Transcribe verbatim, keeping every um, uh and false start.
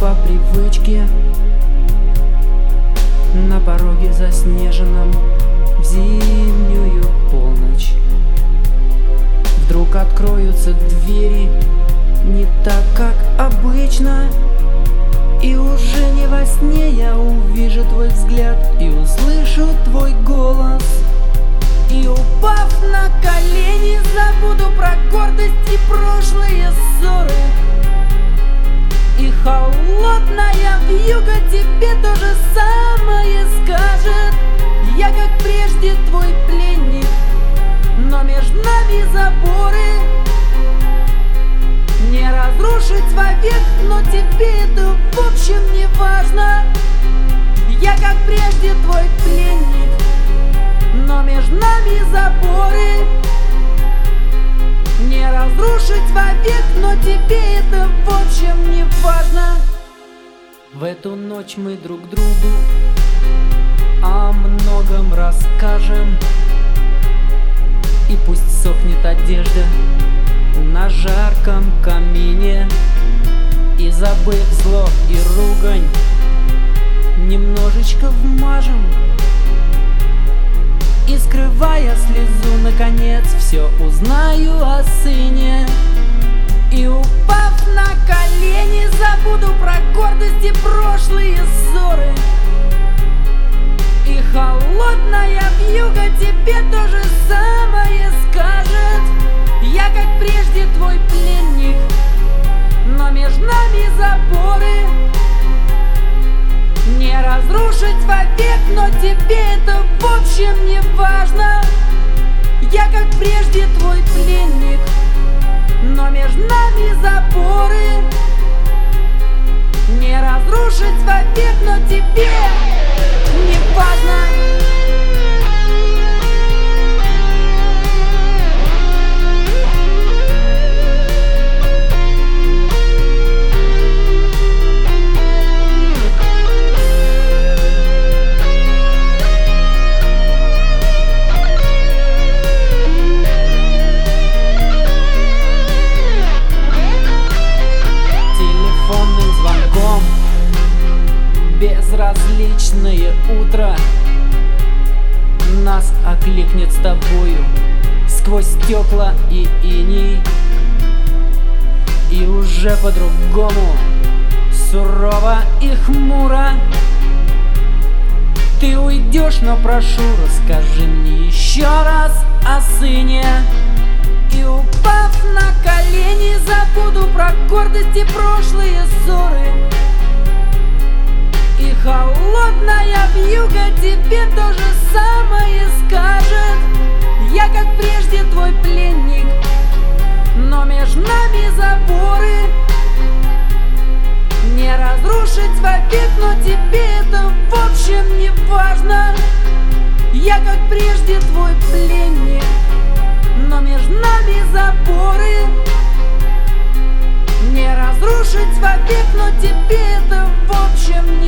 по привычке на пороге заснеженном в зимнюю полночь. Вдруг откроются двери не так, как обычно, и уже не во сне я увижу твой взгляд и услышу твой голос. И, упав на колени, забуду про гордость и прошлые ссоры. И холодная вьюга тебе то же самое скажет. Я, как прежде, твой пленник, но между нами заборы. Не разрушить вовек, но тебе это в общем не важно. Я, как прежде, твой пленник, но между нами заборы. Не разрушить вовек, но тебе это в общем не важно. В эту ночь мы друг другу о многом расскажем. И пусть сохнет одежда на жарком камине, и, забыв зло и ругань, немножечко вмажем. И, скрывая слезу, наконец все узнаю о сыне. И, упав на колени, забуду про гордость и прошлые ссоры. И холодная вьюга тебе то же самое скажет. Я, как прежде, твой пленник, но между нами заборы. Не разрушить вовек, но тебе это в общем не важно. Я, как прежде, твой пленник, но между нами заборы. Не разрушить вовек, но тебе не важно. Безразличное утро нас окликнет с тобою сквозь стекла и иней. И уже по-другому, сурово и хмуро ты уйдешь, но прошу, расскажи мне еще раз о сыне. И, упав на колени, забуду про гордость и прошлые ссоры. И холодная вьюга тебе то же самое скажет. Я, как прежде, твой пленник, но между нами заборы. Не разрушить вовек, но тебе это в общем не важно. Я, как прежде, твой пленник, но между нами заборы. Не разрушить вовек, но тебе это в общем не важно.